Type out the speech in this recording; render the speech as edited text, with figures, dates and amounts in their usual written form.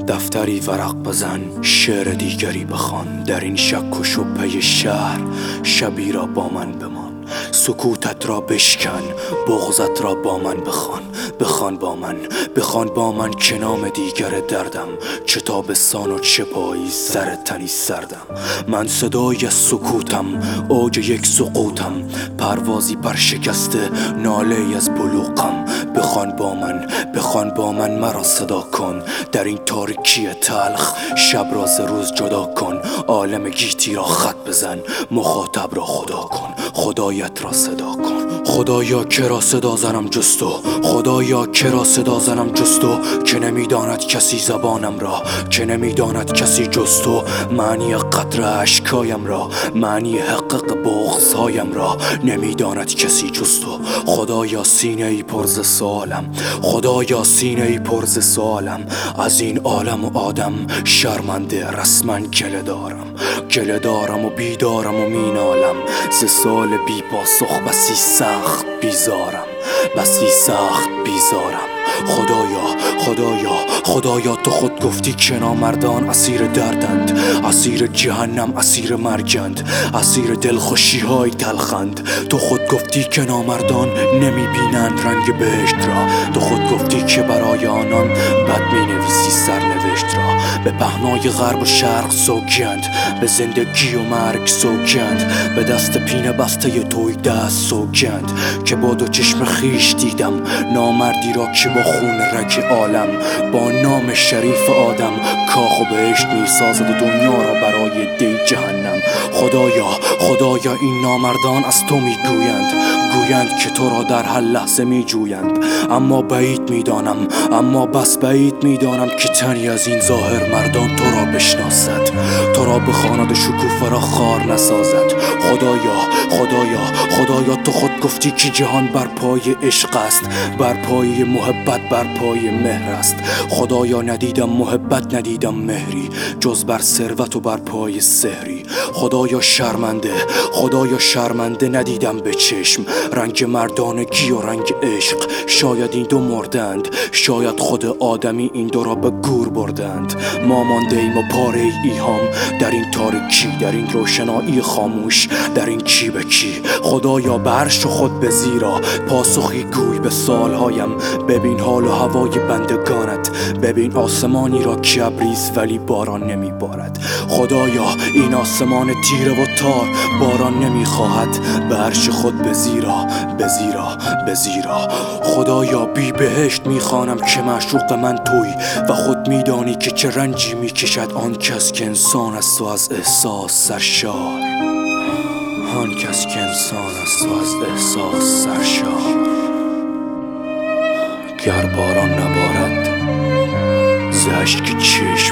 دفتری ورق بزن، شعر دیگری بخوان. در این شک و شبهه شهر شبی را با من بمان. سکوتت را بشکن، بغضت را با من بخوان. بخوان با من، بخوان با من که نام دیگر دردم. چه تابستان و چه پاییز، سر تنی سردم. من صدای سکوتم، اوج یک سقوطم. پروازی برشکسته، ناله از بلوغم. بخوان با من، بخوان با من مرا صدا کن. در این تاریکی تلخ شب را ز روز جدا کن. عالم گیتی را خط بزن، مخاطب را خدا کن. خدایت را صدا کن. خدایا که را صدا زنم جز تو، خدایا که را صدا زنم جز تو. که نمیداند کسی زبانم را، که نمیداند کسی جز تو. معنی قطره اشکایم را، معنی حقق بغضهایم را نمیداند کسی جز تو. خدایا سینه ای پر ز سوالم، خدایا سینه ای پر ز سوالم. از این عالم و آدم شرمنده رسما گله دارم. گله دارم و بیدارم و مینالم. ز سال بی پاسخ بسی سخت بیزارم، بسی سخت بیزارم. خدایا، خدایا، خدایا تو خود گفتی که نامردان اسیر دردند، اسیر جهنم، اسیر مرگند، اسیر دلخوشی های تلخند. تو خود گفتی که نامردان نمی بینند رنگ بهشت را. تو خود گفتی که برای آنان بد می نویسی سرنوشت را. به پهنای غرب و شرق سوگند، به زندگی و مرگ سوگند. به دست پینه بسته توی دست سوگند. که با دو چشم خیش دیدم نامردی را که با خون رگ عالم، با نام شریف آدم کاخ و بهشت می سازد و دنیا را برای دی جهنم. خدایا، خدایا این نامردان از تو می گویند، گویند که تو را در هر لحظه می جویند. اما بعید می دانم، اما بس بعید می دانم که تنی از این ظاهر مردان تو را بشناسد، تو را بخواند و شکوفه را خار نسازد. خدایا، خدایا، خدایا تو خود گفتی که جهان بر پای عشق است، بر پای محبت، بر پای مهر است. خدایا ندیدم محبت، ندیدم مهری جز بر ثروت و بر پای سحری. خدایا شرمنده، خدایا شرمنده ندیدم به چشم رنگ مردانگی و رنگ عشق. شاید این دو مردند، شاید خود آدمی این دو را به گور بردند. ما مانده ایم و پاره ایهام در این تاریکی، در این روشنایی خاموش، در این کی به کی. خدایا به عرش خود به زیرا پاسخی گوی به سوالهایم. ببین حال و هوای بندگانت، ببین آسمانی را که ابریست ولی باران نمی بارد. خدایا این آسمان تیره و تار باران نمی خواهد. به عرش خود به زیرا، به زیرا، به زیرا. خدایا بی بهشت می خوانم که معشوق من توی و خود می دانی که چه رنجی می کشد آن کس که انسان است و از احساس سرشار. آن کس که انسان است و از احساس سرشار. گر باران نبارد ز اشک چشم